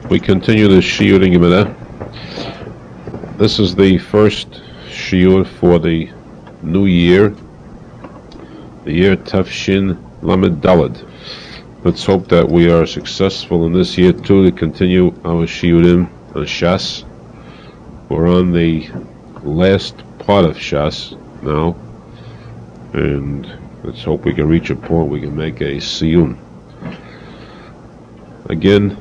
We continue the Shiur in Gemara. This is the first Shiur for the new year, the year Tafshin Lamed Daled. Let's hope that we are successful in this year too to continue our Shiurim on Shas. We're on the last part of Shas now, and let's hope we can reach a point we can make a Siyum. Again,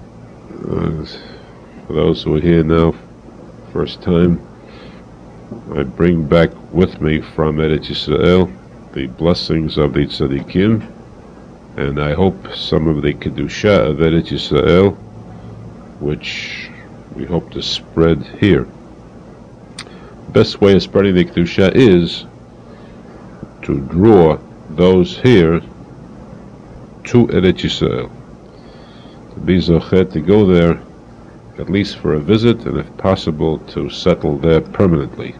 for those who are here now, first time, I bring back with me from Eretz Yisrael the blessings of the Tzaddikim, and I hope some of the Kedusha of Eretz Yisrael, which we hope to spread here. The best way of spreading the Kedusha is to draw those here to Eretz Yisrael. To be zochet to go there at least for a visit, and if possible to settle there permanently,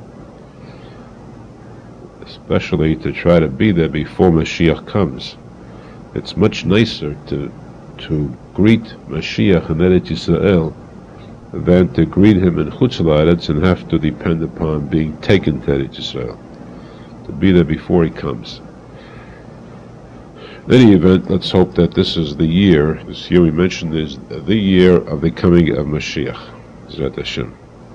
especially to try to be there before Mashiach comes. It's much nicer to greet Mashiach in Eretz Yisrael than to greet him in Chutz La'aretz and have to depend upon being taken to Eretz Yisrael, to be there before he comes. In any event, let's hope that this is the year, this year we mentioned is the year of the coming of Mashiach, Zrat Hashem.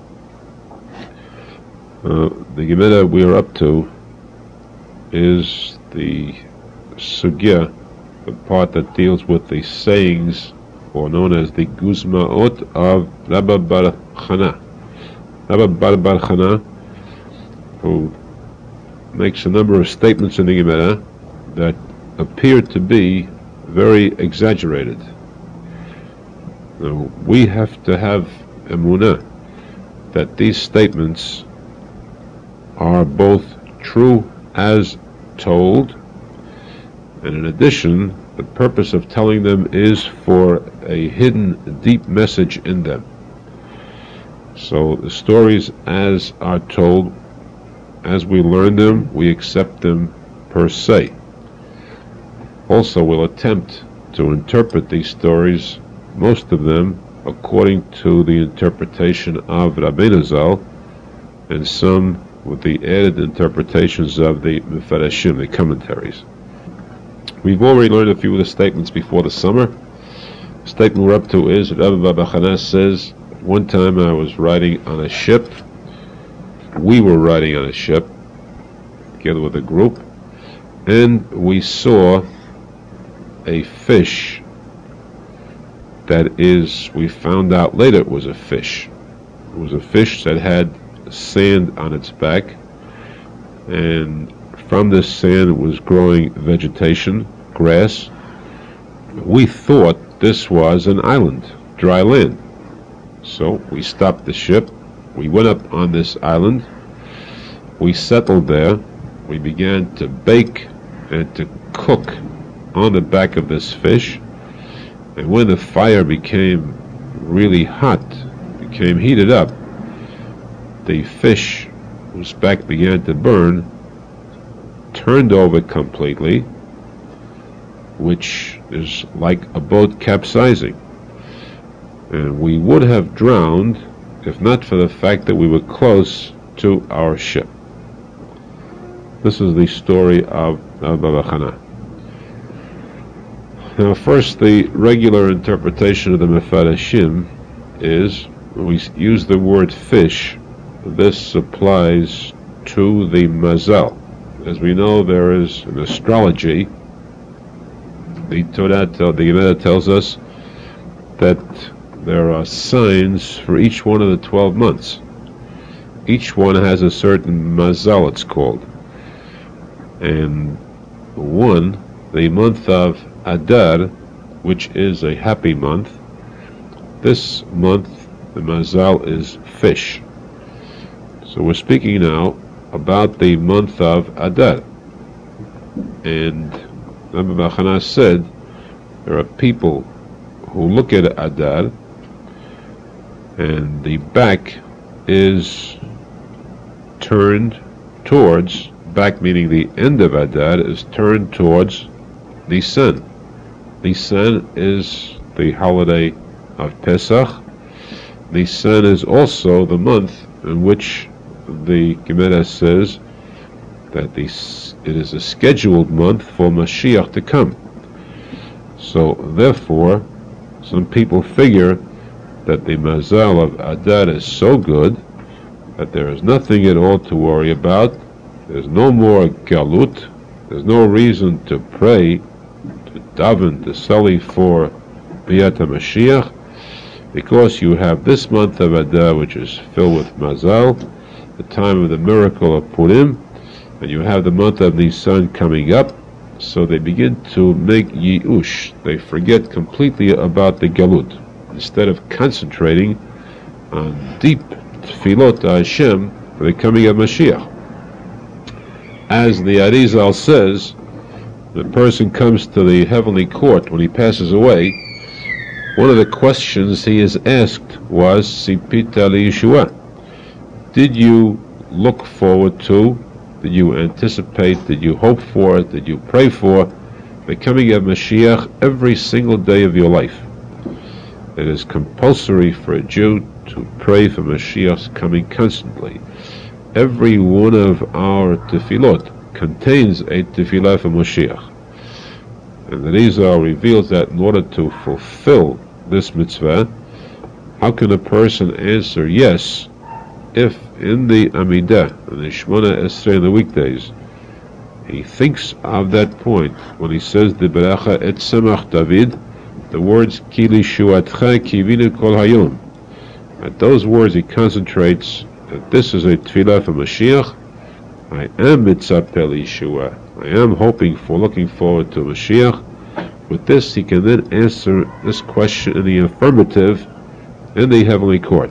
The Gemara we are up to is the Sugya, the part that deals with the sayings, or known as the Guzmaot of Rabba Bar Chana. Rabba Bar Chana, who makes a number of statements in the Gemara that appear to be very exaggerated. Now, we have to have emunah that these statements are both true as told, and in addition, the purpose of telling them is for a hidden deep message in them. So the stories as are told, as we learn them, we accept them per se. Also, we'll attempt to interpret these stories, most of them according to the interpretation of Rabbeinu Zal, and some with the added interpretations of the Mefarashim, the commentaries. We've already learned a few of the statements before the summer. The statement we're up to is, Rabbi Bar Chana says, one time I was riding on a ship. We were riding on a ship, together with a group, and we saw a fish that is, we found out later it was a fish. It was a fish that had sand on its back, and from this sand was growing vegetation, grass. We thought this was an island, dry land. So we stopped the ship, we went up on this island, we settled there, we began to bake and to cook on the back of this fish, and when the fire became really hot, became heated up, the fish whose back began to burn turned over completely, which is like a boat capsizing, and we would have drowned if not for the fact that we were close to our ship. This is the story of Rabba Bar Chana. Now, first, the regular interpretation of the Mefarashim is, when we use the word fish, this applies to the mazal. As we know, there is an astrology. The Gemara tells us that there are signs for each one of the 12 months. Each one has a certain mazal, it's called. And one, the month of Adar, which is a happy month, this month the mazal is fish. So we're speaking now about the month of Adar. And Rabbi Bar Chana said there are people who look at Adar and the back is turned towards, back meaning the end of Adar is turned towards the sun. The sun is the holiday of Pesach. Nisan is also the month in which the Gemara says that it is a scheduled month for Mashiach to come. So therefore, some people figure that the Mazal of Adar is so good that there is nothing at all to worry about. There's no more galut. There's no reason to pray, to daven, to sali for Biyat HaMashiach, because you have this month of Adar, which is filled with Mazal, the time of the miracle of Purim, and you have the month of Nisan coming up. So they begin to make yi'ush. They forget completely about the galut, instead of concentrating on deep tefillot to Hashem for the coming of Mashiach. As the Arizal says, the person comes to the heavenly court when he passes away. One of the questions he is asked was, Sipita li-Yeshua, did you look forward to, did you anticipate, did you hope for, did you pray for the coming of Mashiach every single day of your life? It is compulsory for a Jew to pray for Mashiach's coming constantly. Every one of our tefillot contains a tefillah for Mashiach. And the Rizal reveals that in order to fulfill this mitzvah, how can a person answer yes if in the Amidah, in the Shemona Esrei, in the weekdays, he thinks of that point when he says the Beracha et Semach David, the words Ki lishuatcha kivinu kol hayom. At those words he concentrates that this is a tefillah for Mashiach. I am mitzapeh liyeshua. I am hoping for, looking forward to Mashiach. With this, he can then answer this question in the affirmative in the heavenly court.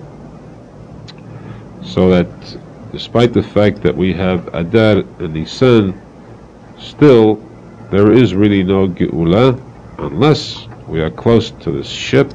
So that, despite the fact that we have Adar and Nisan, still there is really no Geula unless we are close to this ship,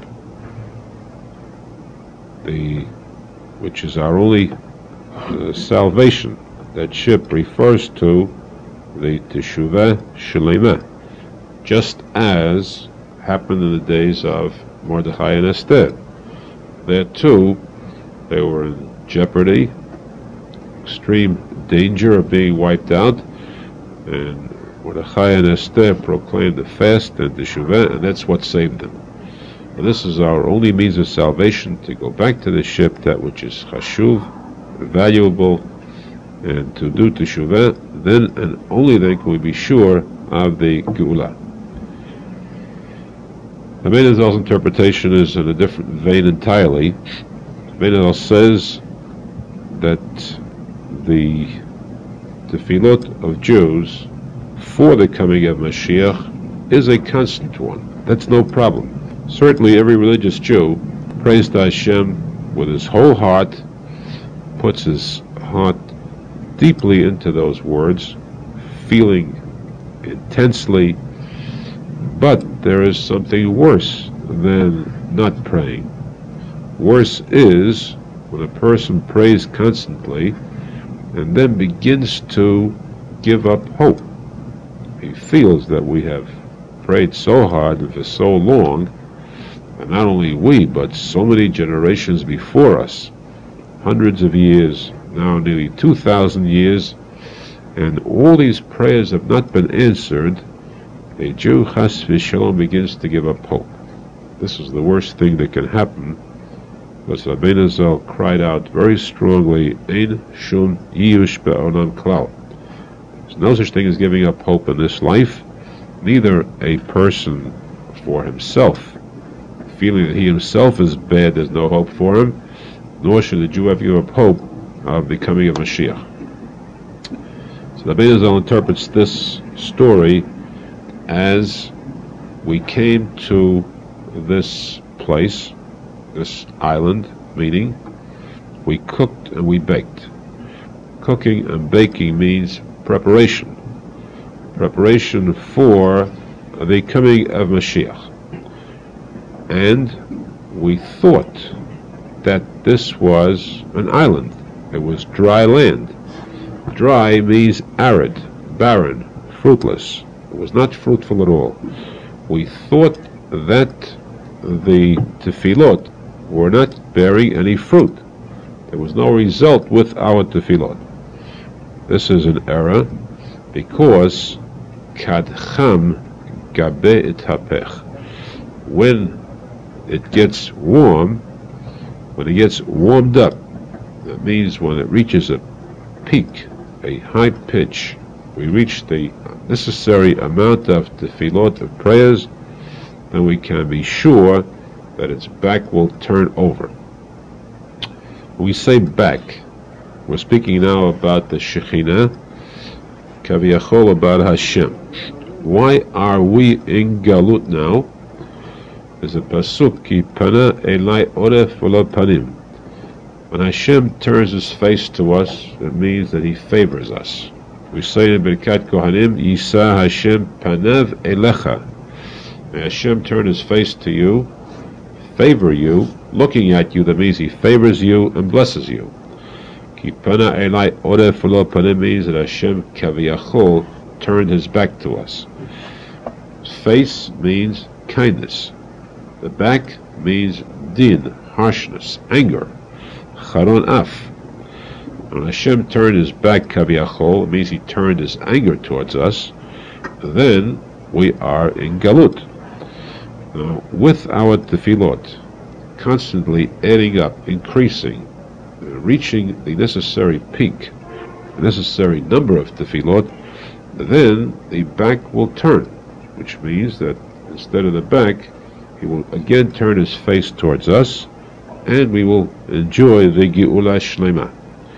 which is our only salvation. That ship refers to the Teshuvah Shalema, just as happened in the days of Mordechai and Esther. There too, they were in jeopardy, extreme danger of being wiped out, and Mordechai and Esther proclaimed the fast and Teshuvah, and that's what saved them. And this is our only means of salvation, to go back to the ship, that which is chashuv, valuable, and to do Teshuvah. Then and only then can we be sure of the Geula. The Meinazal's interpretation is in a different vein entirely. Meinazal says that the tefillot of Jews for the coming of Mashiach is a constant one. That's no problem. Certainly every religious Jew prays to Hashem with his whole heart, puts his heart deeply into those words, feeling intensely. But there is something worse than not praying. Worse is when a person prays constantly and then begins to give up hope. He feels that we have prayed so hard and for so long, and not only we, but so many generations before us, hundreds of years, now nearly 2,000 years, and all these prayers have not been answered. A Jew, chas v'shalom, begins to give up hope. This is the worst thing that can happen, because Rabbeinu Zal cried out very strongly, Ein shum yiyush be'olam klal. There's no such thing as giving up hope in this life, neither a person for himself, feeling that he himself is bad, there's no hope for him, nor should the Jew ever give up hope of the coming of Mashiach. So the Rabbeinu Zal interprets this story as we came to this place, this island, meaning we cooked and we baked. Cooking and baking means preparation. Preparation for the coming of Mashiach. And we thought that this was an island. It was dry land. Dry means arid, barren, fruitless. It was not fruitful at all. We thought that the tefillot were not bearing any fruit. There was no result with our tefillot. This is an error because kadcham gabe itapech. When it gets warm, when it gets warmed up, that means when it reaches a peak, a high pitch, we reach the necessary amount of tefillot, of prayers, then we can be sure that its back will turn over. When we say back, we're speaking now about the Shekhinah, Kaviyachol, about Hashem. Why are we in Galut now? There's a pasuk, Ki pana elai oref v'lo panim. When Hashem turns His face to us, it means that He favors us. We say in Birkat Kohanim, Yisa Hashem panav elecha. May Hashem turn His face to you, favor you, looking at you, that means He favors you and blesses you. Ki pana elai oref v'lo panim means that Hashem kaviyachol turned His back to us. Face means kindness. The back means din, harshness, anger. Charon af. When Hashem turned His back, kaviyachol, it means He turned His anger towards us. Then we are in galut. Now, with our tefillot constantly adding up, increasing, reaching the necessary peak, the necessary number of tefillot, then the back will turn, which means that instead of the back, He will again turn His face towards us, and we will enjoy the Geula Shlema.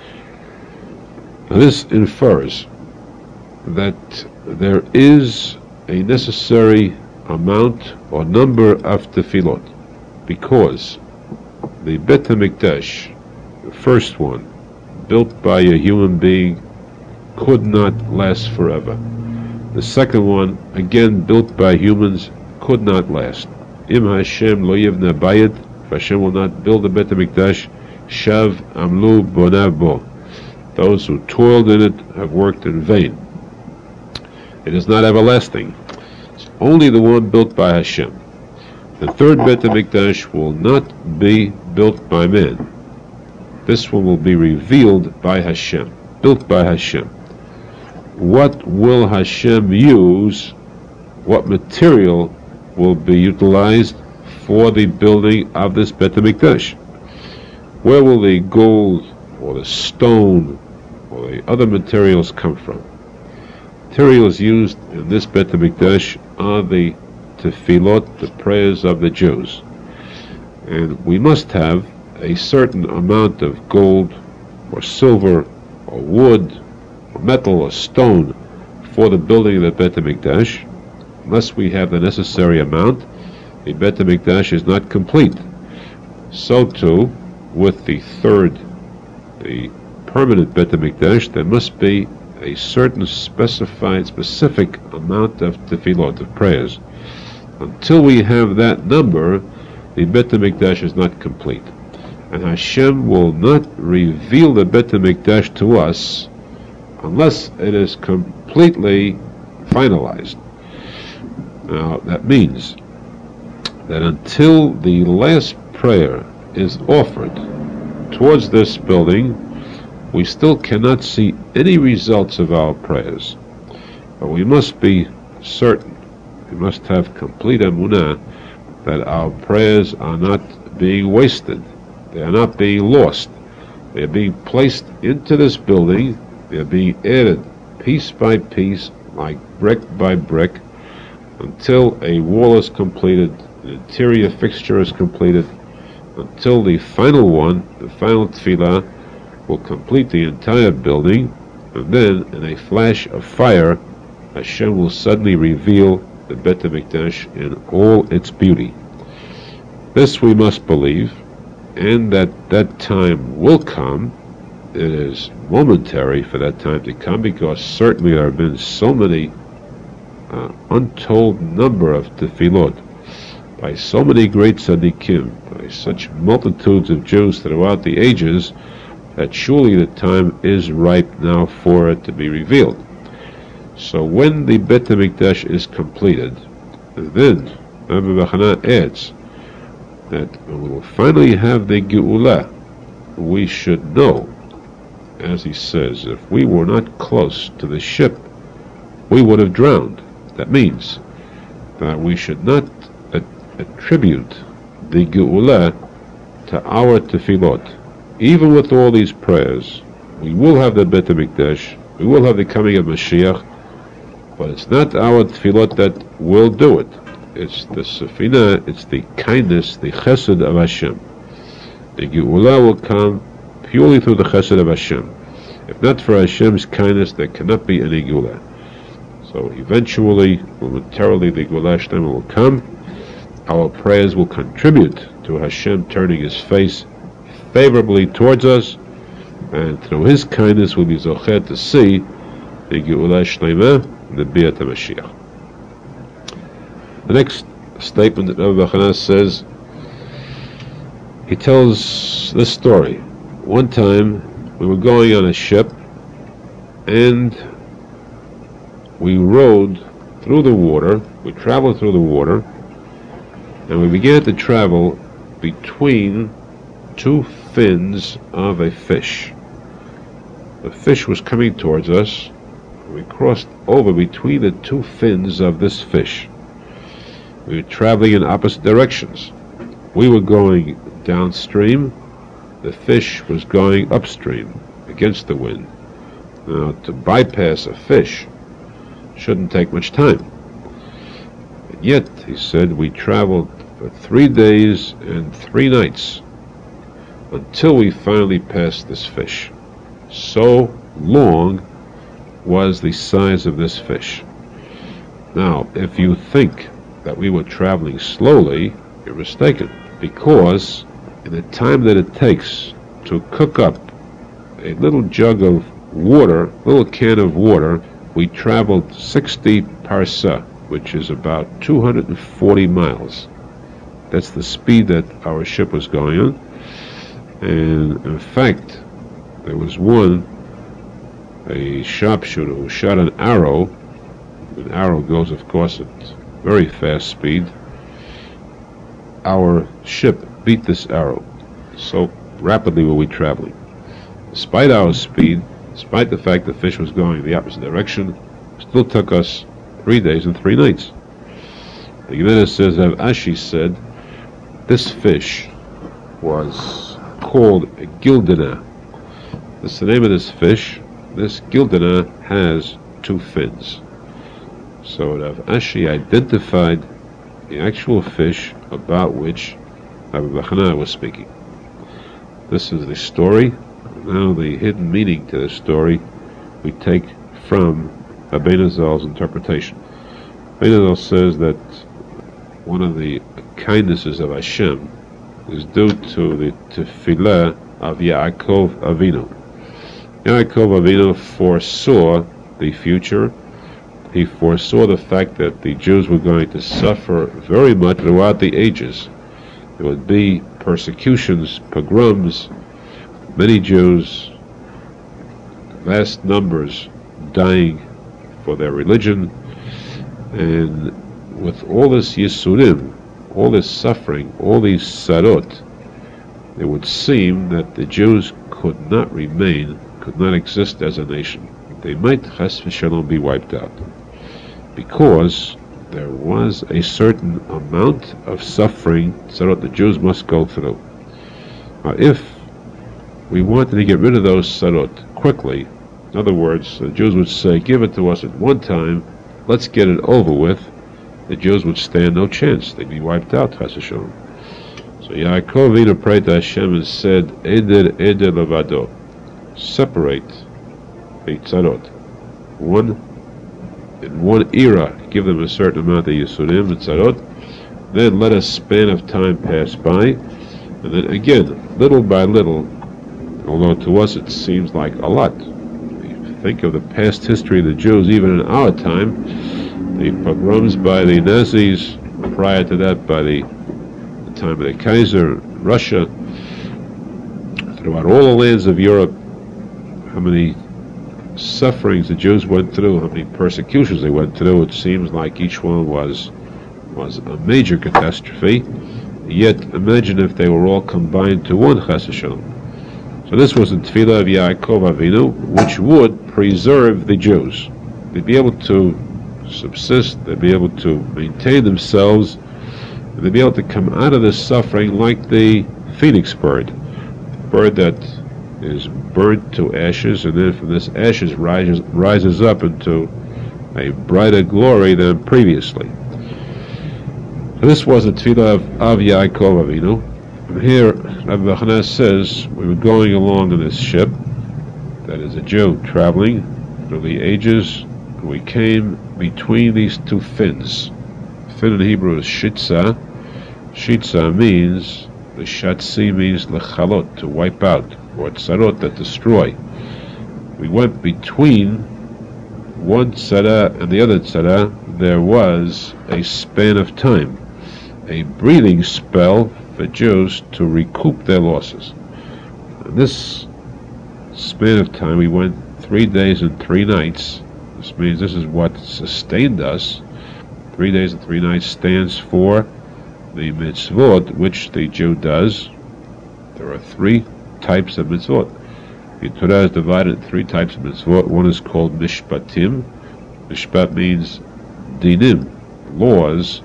This infers that there is a necessary amount or number of tefillot, because the Bet HaMikdash, the first one, built by a human being, could not last forever. The second one, again built by humans, could not last. Im Hashem lo yivna bayit, if Hashem will not build the Bet HaMikdash, shav amlu bonav bo. Those who toiled in it have worked in vain. It is not everlasting. It's only the one built by Hashem. The third Bet HaMikdash will not be built by man. This one will be revealed by Hashem, built by Hashem. What will Hashem use? What material will be utilized for the building of this Bet HaMikdash? Where will the gold or the stone or the other materials come from? Materials used in this Bet HaMikdash are the tefillot, the prayers of the Jews. And we must have a certain amount of gold or silver or wood or metal or stone for the building of the Bet HaMikdash. Unless we have the necessary amount, the Bet HaMikdash is not complete. So too, with the third, the permanent Bet HaMikdash, there must be a certain specific amount of tefillot, of prayers. Until we have that number, the Bet HaMikdash is not complete. And Hashem will not reveal the Bet HaMikdash to us unless it is completely finalized. Now, that means that until the last prayer is offered towards this building, we still cannot see any results of our prayers. But we must be certain, we must have complete emunah that our prayers are not being wasted. They are not being lost. They are being placed into this building. They are being added piece by piece, like brick by brick, until a wall is completed, an interior fixture is completed, until the final one, the final tefillah, will complete the entire building, and then, in a flash of fire, Hashem will suddenly reveal the Bet HaMikdash in all its beauty. This we must believe, and that time will come. It is momentary for that time to come, because certainly there have been so many untold number of tefillot by so many great tzaddikim, by such multitudes of Jews throughout the ages, that surely the time is ripe now for it to be revealed. So when the Bet HaMikdash is completed, then Rabbi Bachana adds that when we will finally have the Geula, we should know, as he says, if we were not close to the ship, we would have drowned. That means that we should not attribute the Geula to our tefillot. Even with all these prayers, we will have the Beit HaMikdash, we will have the coming of Mashiach, but it's not our tefillot that will do it. It's the Sefina, it's the kindness, the chesed of Hashem. The Geula will come purely through the chesed of Hashem. If not for Hashem's kindness, there cannot be any Geula. So eventually, momentarily, the Geula Shleima will come. Our prayers will contribute to Hashem turning His face favorably towards us, and through His kindness we'll be zochet to see the Geula Shleima, the Biat HaMashiach. The next statement that Rabbi Bachana says, he tells this story. One time we were going on a ship and we rode through the water, we traveled through the water, and we began to travel between two fins of a fish. The fish was coming towards us. We crossed over between the two fins of this fish. We were traveling in opposite directions. We were going downstream. The fish was going upstream against the wind. Now, to bypass a fish shouldn't take much time. And yet, he said, we traveled for 3 days and 3 nights until we finally passed this fish. So long was the size of this fish. Now, if you think that we were traveling slowly, you're mistaken, because in the time that it takes to cook up a little jug of water, little can of water, we traveled 60 parsa, which is about 240 miles. That's the speed that our ship was going on. And in fact, there was a sharpshooter who shot an arrow. An arrow goes, of course, at very fast speed. Our ship beat this arrow. So rapidly were we traveling. Despite our speed, despite the fact the fish was going the opposite direction, it still took us 3 days and 3 nights. The Gemara says, Rav Ashi said, this fish was called a gildana. That's the name of this fish. This gildana has 2 fins. So Rav Ashi identified the actual fish about which Rabbi Bachana was speaking. This is the story. Now the hidden meaning to the story we take from Rabbeinu Zal's interpretation. Rabbeinu Zal says that one of the kindnesses of Hashem is due to the tefillah of Yaakov Avinu. Yaakov Avinu foresaw the future. He foresaw the fact that the Jews were going to suffer very much throughout the ages. There would be persecutions, pogroms, many Jews, vast numbers dying for their religion, and with all this yisurim, all this suffering, all these sarot, it would seem that the Jews could not remain, could not exist as a nation. They might, chas v'shalom, be wiped out, because there was a certain amount of suffering sarot the Jews must go through. Now, if we wanted to get rid of those sarot quickly, in other words, the Jews would say, give it to us at one time, let's get it over with, the Jews would stand no chance. They'd be wiped out, chas v'shalom. So Yaakov Avinu prayed to Hashem and said, Eder levado, separate the tzarot. In one era, give them a certain amount of yisurim and tzarot, then let a span of time pass by, and then again, little by little, although to us it seems like a lot. If you think of the past history of the Jews, even in our time, the pogroms by the Nazis, prior to that by the time of the Kaiser, Russia, throughout all the lands of Europe, how many sufferings the Jews went through, how many persecutions they went through. It seems like each one was a major catastrophe. Yet imagine if they were all combined to one Chas v'Shalom. So this was the Tefillah of Yaakov Avinu, which would preserve the Jews. They'd be able to subsist, they'd be able to maintain themselves, they'd be able to come out of this suffering like the phoenix bird that is burnt to ashes, and then from this ashes rises up into a brighter glory than previously. So this was the tefillah of Yaakov Avinu. And here, Rabbi Yochanan says, we were going along in this ship, that is a Jew traveling through the ages. We came between these two fins. Fin in Hebrew is shitza. Shitza means, the shatsi means lechalot, to wipe out, or tzarot, that destroy. We went between one tzara and the other tzara. There was a span of time, a breathing spell for Jews to recoup their losses. In this span of time, we went 3 days and 3 nights. This means this is what sustained us. 3 days and 3 nights stands for the mitzvot which the Jew does. There are 3 types of mitzvot. The Torah is divided into 3 types of mitzvot. One is called mishpatim. Mishpat means dinim, laws,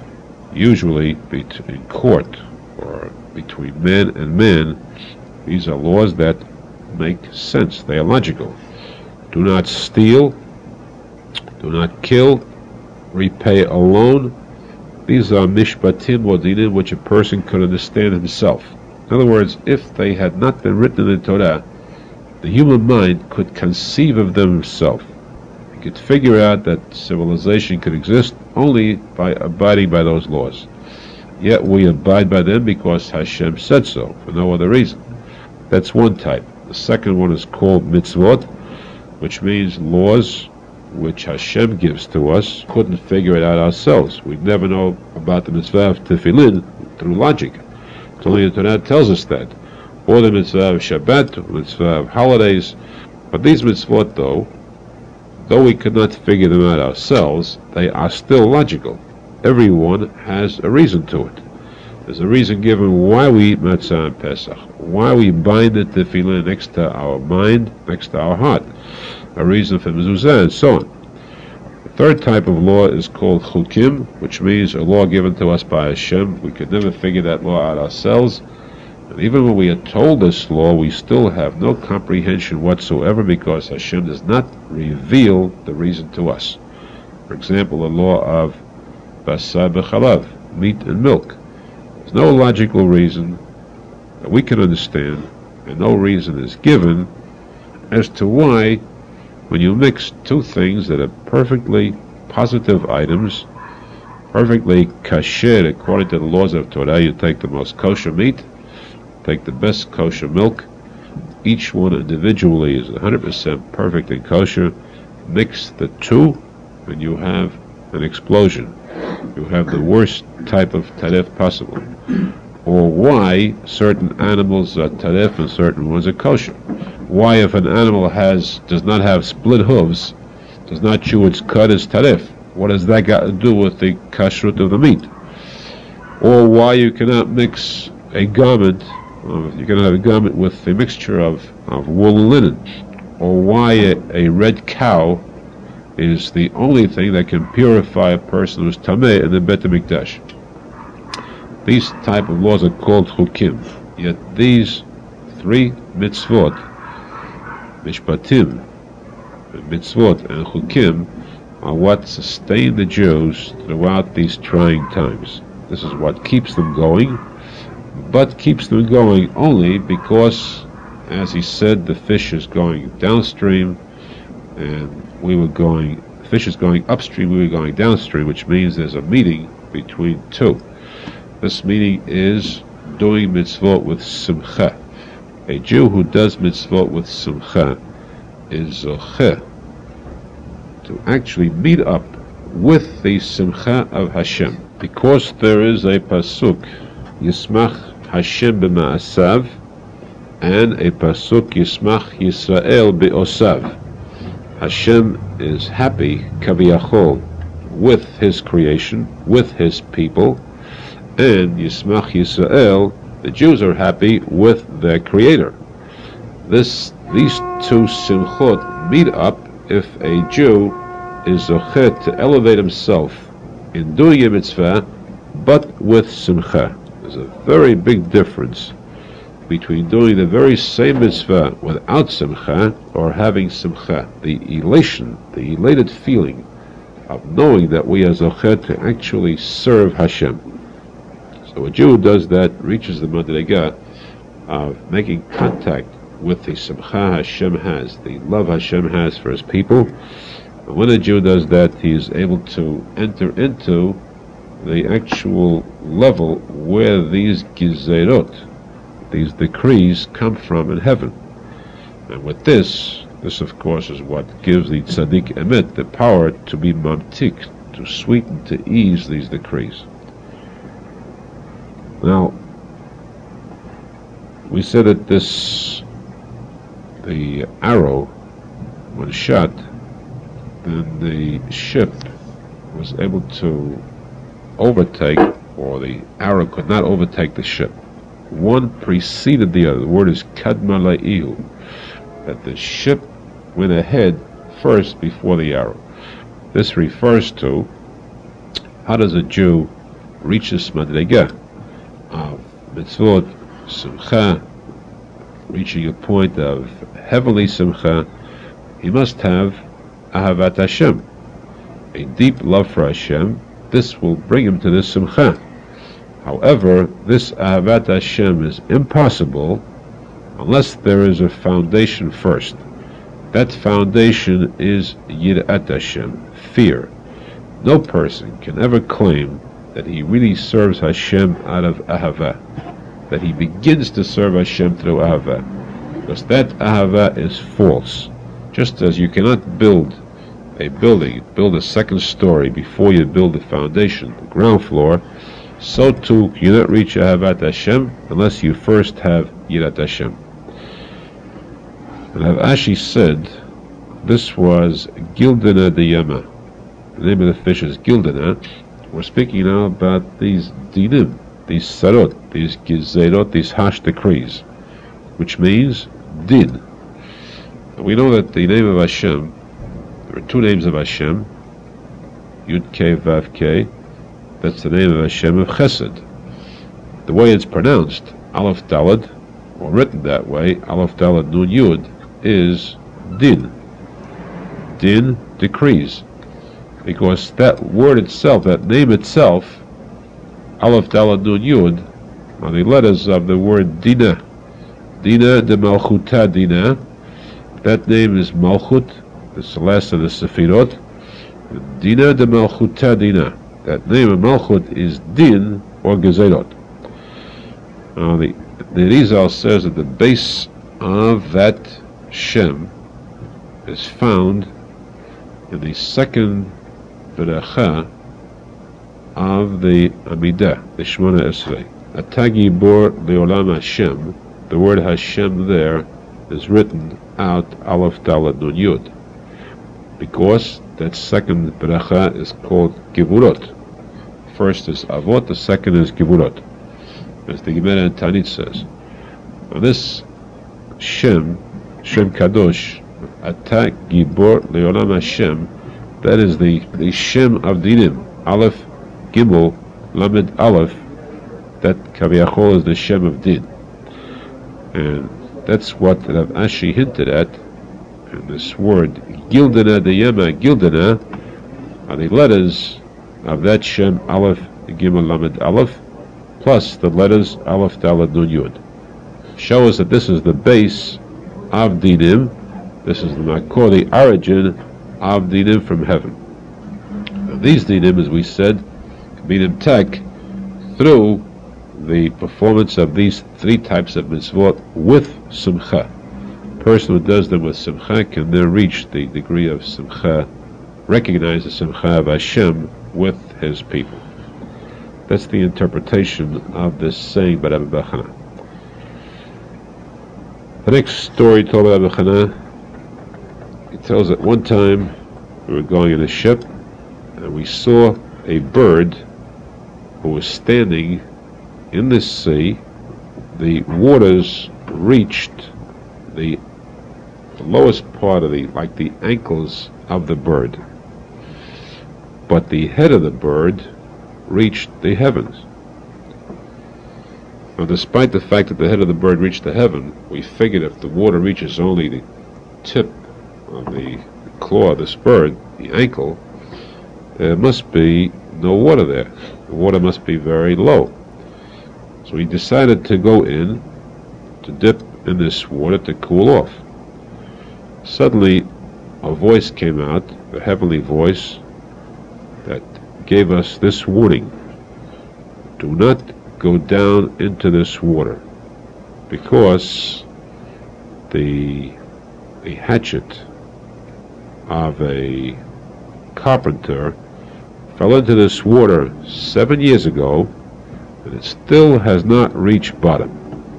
usually in court or between man and man. These are laws that make sense. They are logical. Do not steal, do not kill, repay a loan. These are mishpatim or dinim which a person could understand himself. In other words, if they had not been written in the Torah, the human mind could conceive of them himself. He could figure out that civilization could exist only by abiding by those laws. Yet we abide by them because Hashem said so, for no other reason. That's one type. The second one is called mitzvot, which means laws which Hashem gives to us. Couldn't figure it out ourselves. We'd never know about the mitzvah of tefillin through logic. It's only the Torah tells us that. Or the mitzvah of Shabbat, mitzvah of holidays. But these mitzvot, though we could not figure them out ourselves, they are still logical. Everyone has a reason to it. There's a reason given why we eat matzah on Pesach, why we bind the tefillin next to our mind, next to our heart, a reason for mezuzah, and so on. The third type of law is called chukim, which means a law given to us by Hashem. We could never figure that law out ourselves. And even when we are told this law, we still have no comprehension whatsoever because Hashem does not reveal the reason to us. For example, the law of basar b'chalav, meat and milk. There's no logical reason that we can understand, and no reason is given as to why, when you mix 2 things that are perfectly positive items, perfectly kasher according to the laws of Torah, you take the most kosher meat, take the best kosher milk, each one individually is 100% perfect and kosher, mix the 2 and you have an explosion. You have the worst type of taref possible. Or why certain animals are taref and certain ones are kosher. Why, if an animal does not have split hooves, does not chew its cud, is taref? What has that got to do with the kashrut of the meat? Or why you cannot mix a garment, you cannot have a garment with a mixture of wool and linen? Or why a red cow is the only thing that can purify a person who's tameh in the Bet HaMikdash. These type of laws are called chukim. Yet these 3 mitzvot, mishpatim, mitzvot, and chukim, are what sustain the Jews throughout these trying times. This is what keeps them going, but keeps them going only because, as he said, the fish is going downstream, and the fish is going upstream, we were going downstream, which means there's a meeting between 2. This meeting is doing mitzvot with simcha. A Jew who does mitzvot with simcha is zocheh to actually meet up with the simcha of Hashem. Because there is a pasuk, Yismach Hashem b'ma'asav, and a pasuk, Yismach Yisrael be'osav. Hashem is happy, kaviyachol, with his creation, with his people, and Yismach Yisrael, the Jews are happy with their Creator. These two simchot meet up if a Jew is zochet to elevate himself in doing a mitzvah, but with simcha. There's a very big difference between doing the very same mitzvah without simcha or having simcha, the elation, the elated feeling of knowing that we are zochet to actually serve Hashem. So a Jew who does that reaches the madrega of making contact with the simcha Hashem has, the love Hashem has for His people. And when a Jew does that, he is able to enter into the actual level where these gizerot, these decrees, come from in heaven. And with this of course is what gives the tzaddik emet the power to be mamtik, to sweeten, to ease these decrees. Now, we said that the arrow, when shot, then the ship was able to overtake, or the arrow could not overtake the ship. One preceded the other. The word is kadma la'ihu, that the ship went ahead first before the arrow. This refers to how does a Jew reach this madrega of mitzvot, simcha, reaching a point of heavenly simcha. He must have ahavat Hashem, a deep love for Hashem. This will bring him to this simcha. However, this ahavat Hashem is impossible unless there is a foundation first. That foundation is yirat Hashem, fear. No person can ever claim that he really serves Hashem out of ahava, that he begins to serve Hashem through ahava, because that ahava is false. Just as you cannot build a building, build a second story before you build the foundation, the ground floor, so too you cannot reach ahavat Hashem unless you first have yirat Hashem. And Rav Ashi said this was Gildana de Yama. The name of the fish is Gildana. We're speaking now about these dinim, these sarot, these gizerot, these hash decrees, which means din. And we know that the name of Hashem, there are two names of Hashem, Yud K Vav K. That's the name of Hashem of Chesed. The way it's pronounced, Aleph Dalad, or written that way, Aleph Dalad Nun Yud, is din. Din, decrees. Because that word itself, that name itself, Aleph Dalad Nun Yud, are the letters of the word Dina. Dina de Malchuta Dina. That name is Malchut, it's the last of the Sefirot. Dina de Malchuta Dina. That name of Malchut is Din or Gezerot. The Rizal says that the base of that Shem is found in the second beracha of the Amidah, the Shemona Esrei. Atagi bor leolam Hashem. The word Hashem there is written out Aleph Dalad Nun Yud, because that second beracha is called Gevurot. First is Avot, the second is Gevurot, as the Gemara in Tanit says. Now this Shem Kadosh, Ata Gibor Leolam Hashem, that is the Shem of Dinim, Aleph Gimel Lamed Aleph, that Kaviyachol is the Shem of Din. And that's what Rav Ashi hinted at, and this word Gildana de Yema, Gildana, are the letters of that Shem, Aleph Gimel Lamed Aleph, plus the letters Aleph Dalad Nun Yud. Show us that this is the base of Dinim, this is the Makor, the origin of Dinim from heaven. Now, these Dinim, as we said, can be imtak through the performance of these three types of mitzvot with simcha. A person who does them with simcha can then reach the degree of simcha, recognize the simcha of Hashem with His people. That's the interpretation of this saying by Rabbi Bechana. The next story told by Rabbi Bechana, he tells that one time we were going in a ship and we saw a bird who was standing in this sea. The waters reached the lowest part of like the ankles of the bird, but the head of the bird reached the heavens. Now, despite the fact that the head of the bird reached the heaven, we figured if the water reaches only the tip of the claw of this bird, the ankle, there must be no water there. The water must be very low. So he decided to go in, to dip in this water to cool off. Suddenly, a voice came out, a heavenly voice, that gave us this warning: do not go down into this water, because a hatchet of a carpenter fell into this water 7 years ago, and it still has not reached bottom.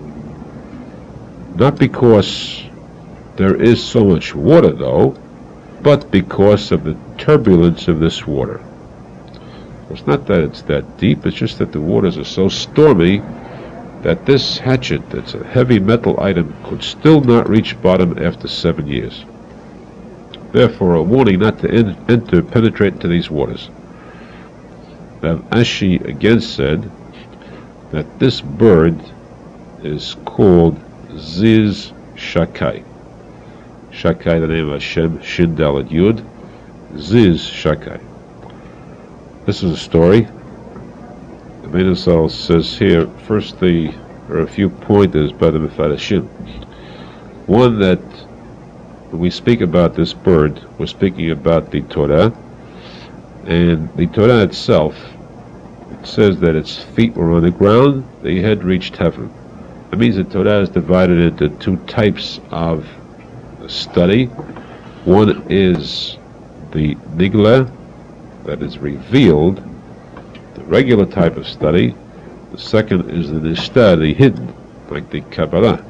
Not because there is so much water, though, but because of the turbulence of this water. It's not that it's that deep, it's just that the waters are so stormy that this hatchet, that's a heavy metal item, could still not reach bottom after 7 years. Therefore, a warning not to penetrate into these waters. Rav Ashi again said that this bird is called Ziz Shakai. Shakai, the name of Hashem, Shin Dalet Yud, Ziz Shakai. This is a story. The Bein Hazal says here, first there are a few pointers by the Mefarashim. One, that when we speak about this bird, we're speaking about the Torah, and the Torah itself, it says that its feet were on the ground, the head reached heaven. That means the Torah is divided into two types of study. One is the Nigla, that is revealed, the regular type of study. The second is the Nishta, the hidden, like the Kabbalah.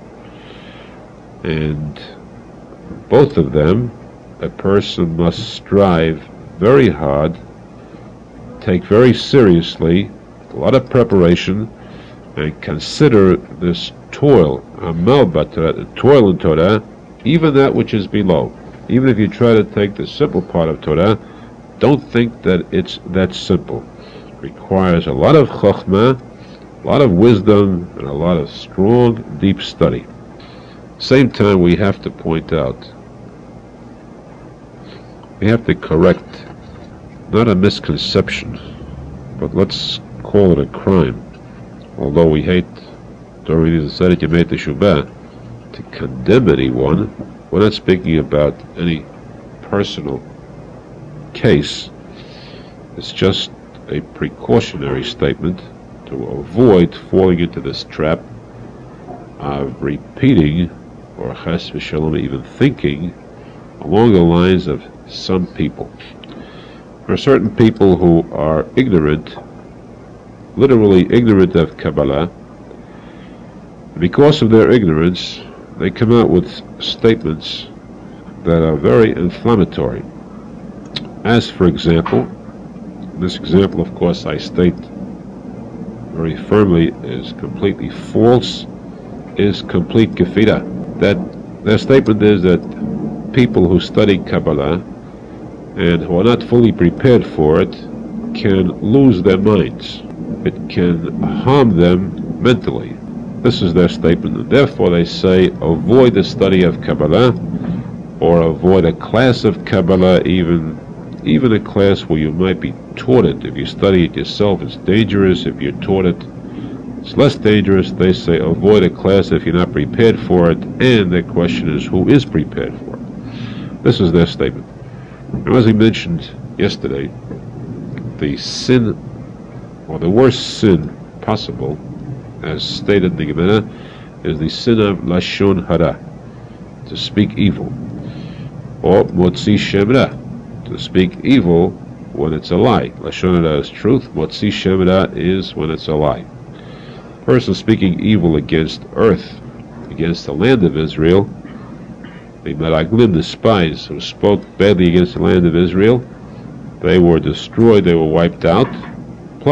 And both of them, a person must strive very hard, take very seriously, a lot of preparation, and consider this toil, amal b'Torah, toil in Torah, even that which is below. Even if you try to take the simple part of Torah, don't think that it's that simple. It requires a lot of chokhmah, a lot of wisdom, and a lot of strong, deep study. Same time, we have to point out, we have to correct not a misconception, but let's call it a crime. Although we hate, during the Seder Yemei Teshuvah, to condemn anyone, we're not speaking about any personal case. It's just a precautionary statement to avoid falling into this trap of repeating, or ches v'shalom, even thinking along the lines of some people. There are certain people who are ignorant, literally ignorant of Kabbalah. Because of their ignorance, they come out with statements that are very inflammatory. As, for example, this example, of course, I state very firmly is completely false, is complete kefira. That their statement is that people who study Kabbalah and who are not fully prepared for it can lose their minds. It can harm them mentally. This is their statement, and therefore they say avoid the study of Kabbalah, or avoid a class of Kabbalah, even a class where you might be taught it. If you study it yourself, it's dangerous. If you're taught it, it's less dangerous. They say avoid a class if you're not prepared for it, and their question is, who is prepared for it? This is their statement. Now, as we mentioned yesterday, the sin, or the worst sin possible, as stated in the Gemara, is the sin of Lashon Hara, to speak evil, or Motzi Shem Ra, to speak evil when it's a lie. Lashon Hara is truth, Motzi Shem Ra is when it's a lie. A person speaking evil against earth, against the land of Israel, the Meraglim, the spies who spoke badly against the land of Israel, they were destroyed, they were wiped out. Plus,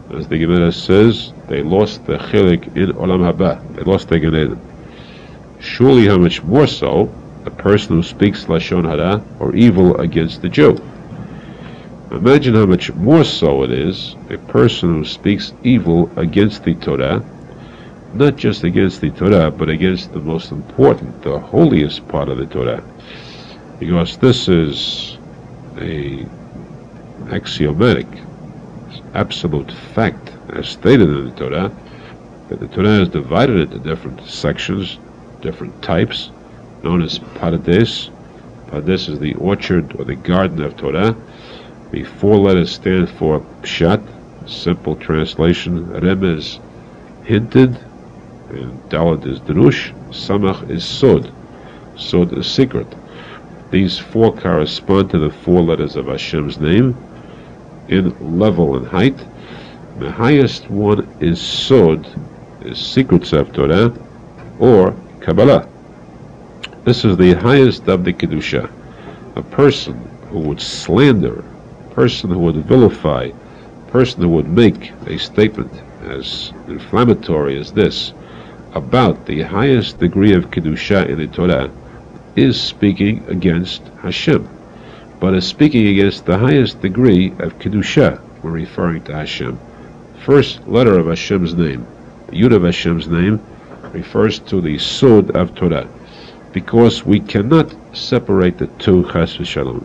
As the Gemara says, they lost the chilik in Olam Haba. They lost the Gan Eden. Surely how much more so a person who speaks Lashon Hara, or evil against the Jew. Imagine how much more so it is a person who speaks evil against the Torah, not just against the Torah, but against the most important, the holiest part of the Torah. Because this is a axiomatic, absolute fact, as stated in the Torah, that the Torah is divided into different sections, different types, known as Pardes. Pardes is the orchard or the garden of Torah. The four letters stand for Pshat, simple translation. Remez, hinted, and Dalet is Drush. Samach is Sod. Sod is secret. These four correspond to the four letters of Hashem's name in level and height. The highest one is Sod, is secrets of Torah, or Kabbalah. This is the highest of the Kedusha. A person who would slander, a person who would vilify, a person who would make a statement as inflammatory as this about the highest degree of Kedusha in the Torah is speaking against Hashem, but is speaking against the highest degree of Kedusha. We're referring to Hashem. First letter of Hashem's name, the Yud of Hashem's name, refers to the Sod of Torah, because we cannot separate the two, Chas v'Shalom.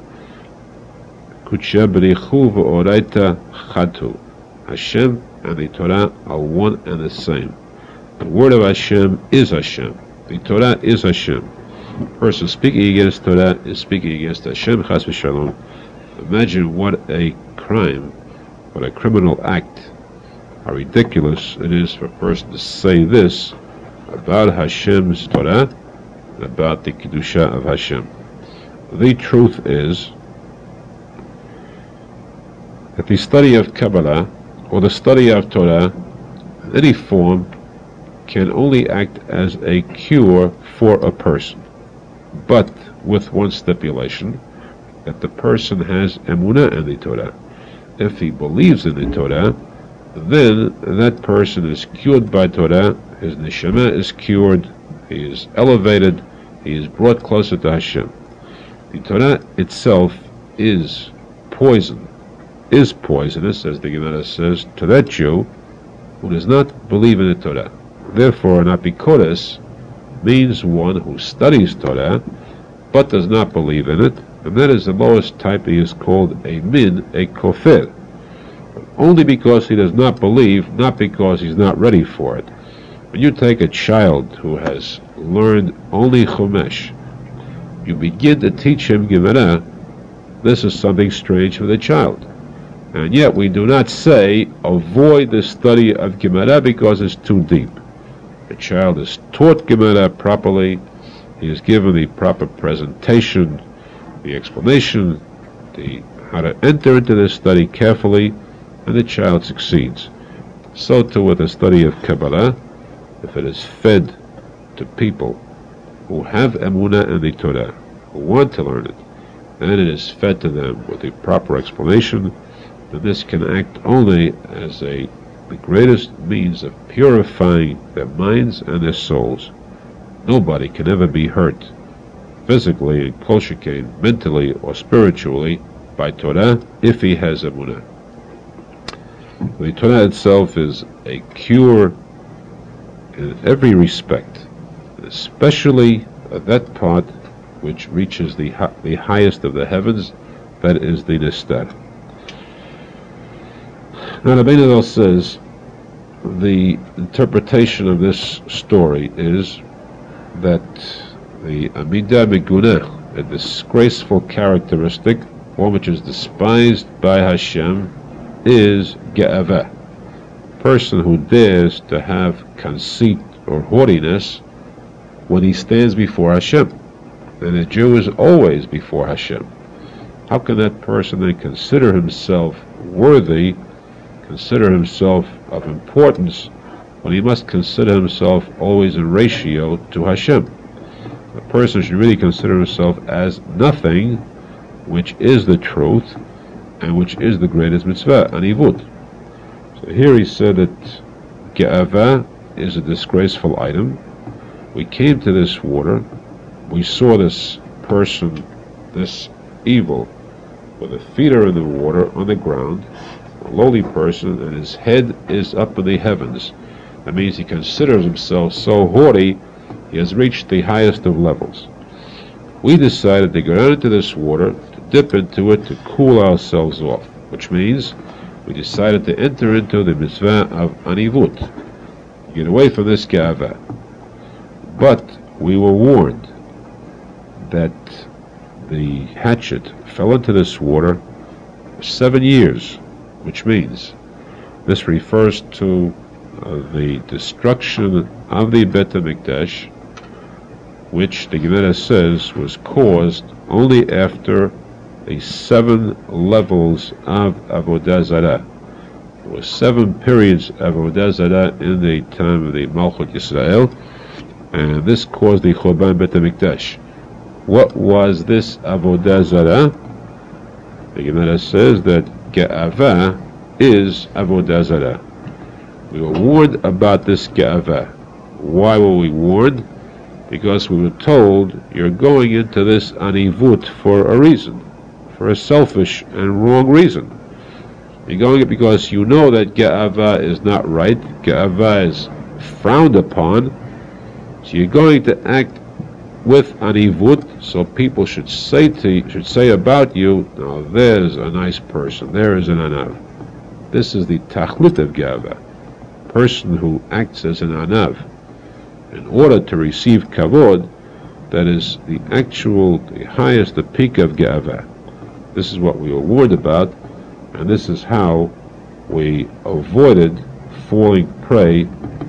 Kudsha b'richu v'oraita chatu. Hashem and the Torah are one and the same. The word of Hashem is Hashem. The Torah is Hashem. A person speaking against Torah is speaking against Hashem, Chas v'Shalom. Imagine what a crime, what a criminal act, how ridiculous it is for a person to say this about Hashem's Torah, about the Kedusha of Hashem. The truth is that the study of Kabbalah, or the study of Torah, in any form, can only act as a cure for a person, but with one stipulation, that the person has emunah in the Torah. If he believes in the Torah, then that person is cured by Torah, his neshama is cured, he is elevated, he is brought closer to Hashem. The Torah itself is poison, is poisonous, as the Gemara says, to that Jew who does not believe in the Torah. Therefore, an apikoros means one who studies Torah, but does not believe in it, and that is the lowest type. He is called a min, a kofir. Only because he does not believe, not because he's not ready for it. When you take a child who has learned only Chumash, you begin to teach him Gemara, this is something strange for the child. And yet we do not say, avoid the study of Gemara because it's too deep. The child is taught Gemara properly, he is given the proper presentation, the explanation, how to enter into this study carefully, and the child succeeds. So too with the study of Kabbalah, if it is fed to people who have emunah in the Torah, who want to learn it, and it is fed to them with the proper explanation, then this can act only as the greatest means of purifying their minds and their souls. Nobody can ever be hurt, physically and kol shekain, mentally or spiritually, by Torah if he has emunah. The Torah itself is a cure in every respect, especially that part which reaches the highest of the heavens, that is the Nestar. Now, Rabbeinu says the interpretation of this story is that the Amidah Megunah, a disgraceful characteristic, one which is despised by Hashem, is Ge'avah, a person who dares to have conceit or haughtiness when he stands before Hashem. And a Jew is always before Hashem. How can that person then consider himself worthy, consider himself of importance, when he must consider himself always in ratio to Hashem? A person should really consider himself as nothing, which is the truth, and which is the greatest mitzvah, anivut. So here he said that Ge'ava is a disgraceful item. We came to this water, we saw this person, this evil, with a feet are in the water on the ground, a lowly person, and his head is up in the heavens. That means he considers himself so haughty, he has reached the highest of levels. We decided to go down into this water, to dip into it, to cool ourselves off, which means we decided to enter into the mitzvah of anivut, get away from this Ge'ava. But we were warned that the hatchet fell into this water for 7 years, which means this refers to the destruction of the Beit HaMikdash, which the Gemara says was caused only after the 7 levels of Avodah Zarah. There were 7 periods of Avodah Zarah in the time of the Malchut Yisrael, and this caused the Churban Beit HaMikdash. What was this Avodah Zarah? The Gemara says that Ge'ava is Avodah Zarah. We were warned about this Ge'ava. Why were we warned? Because we were told you're going into this anivut for a reason, for a selfish and wrong reason. You're going it because you know that Ge'ava is not right. Ge'ava is frowned upon. So you're going to act with anivut, so people should say about you, now there's a nice person, there is an anav. This is the tachlit of Ge'ava. Person who acts as an anav in order to receive kavod, that is the highest, the peak of Ge'ava. This is what we were warned about, and this is how we avoided falling prey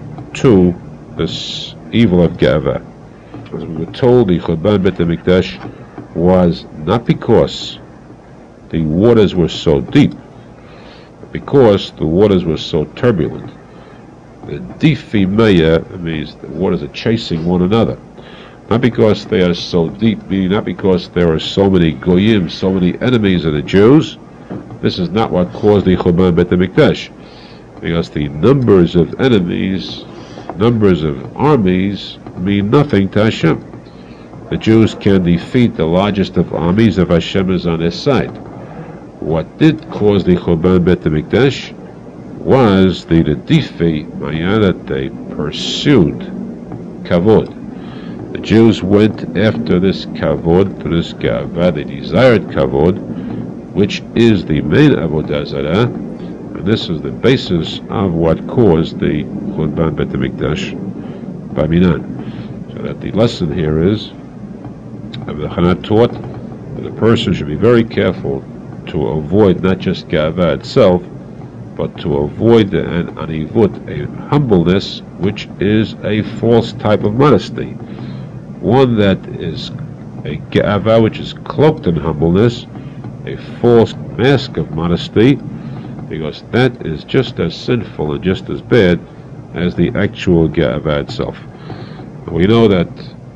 to this evil of Ge'ava. As we were told, the Churban Beit HaMikdash was not because the waters were so deep, but because the waters were so turbulent. The Difi Meya means the waters are chasing one another. Not because they are so deep, meaning not because there are so many goyim, so many enemies of the Jews. This is not what caused the Churban Beit HaMikdash. Because the numbers of enemies, numbers of armies, mean nothing to Hashem. The Jews can defeat the largest of armies if Hashem is on their side. What did cause the Churban Beit HaMikdash was the Redifi Maya, that they pursued kavod. The Jews went after this kavod, to this Ge'ava. They desired kavod, which is the main Avodah Zarah, and this is the basis of what caused the Churban Beit HaMikdash Baminan. So that the lesson here is, the Chana taught that a person should be very careful to avoid not just Ge'ava itself, but to avoid an anivut, a humbleness, which is a false type of modesty. One that is a Ge'ava, which is cloaked in humbleness, a false mask of modesty, because that is just as sinful and just as bad as the actual Ge'ava itself. We know that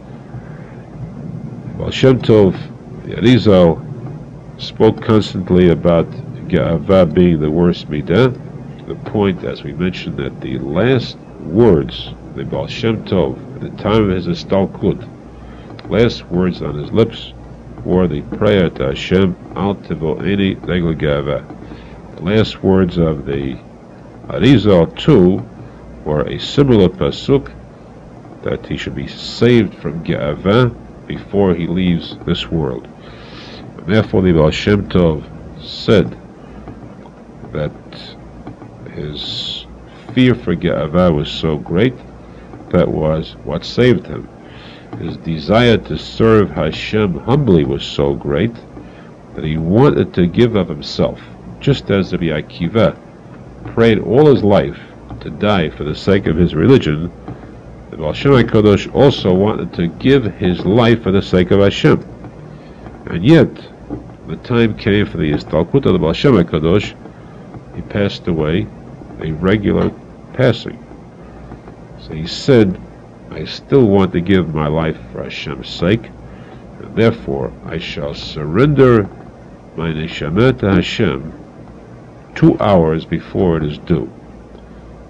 Baal Shem Tov, the Arizal, spoke constantly about Ge'ava being the worst midah, to the point, as we mentioned, that the last words, the Baal Shem Tov, at the time of his Istalkut, last words on his lips were the prayer to Hashem, Al Tivo'eni Regel Ge'ava. The last words of the Arizal too were a similar pasuk, that he should be saved from Ge'ava before he leaves this world. And therefore the Baal Shem Tov said that his fear for Ge'ava was so great, that was what saved him. His desire to serve Hashem humbly was so great that he wanted to give of himself, just as Rabbi Akiva prayed all his life to die for the sake of his religion. The Baal Shem HaKadosh also wanted to give his life for the sake of Hashem. And yet, the time came for the Istalkut of the Baal Shem HaKadosh. He passed away, a regular passing. So he said, I still want to give my life for Hashem's sake, and therefore I shall surrender my neshama to Hashem 2 hours before it is due.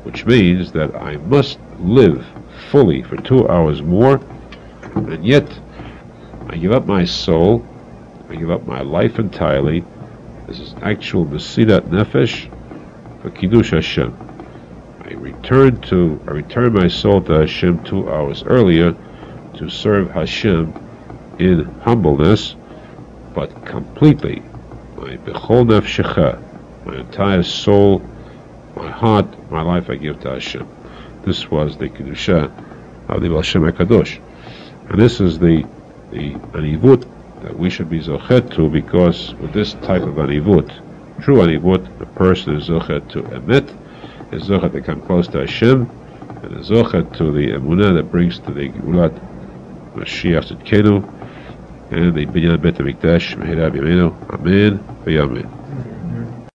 which means that I must live fully for 2 hours more, and yet I give up my soul, I give up my life entirely. This is actual Mesirat Nefesh for Kiddush Hashem. I return my soul to Hashem 2 hours earlier to serve Hashem in humbleness, but completely. My Bechol Nefshecha, my entire soul, my heart, my life I give to Hashem. This was the Kedusha of the Baal Shem HaKadosh. And this is the anivut that we should be zochet to, because with this type of anivut, true anivut, the person is zochet to emet, is zochet to come close to Hashem, and is zochet to the emunah that brings to the Geulat Mashiach Tzidkenu, and the Binyan Bet HaMikdash Mehira B'Yameinu. Amen v'Yamen.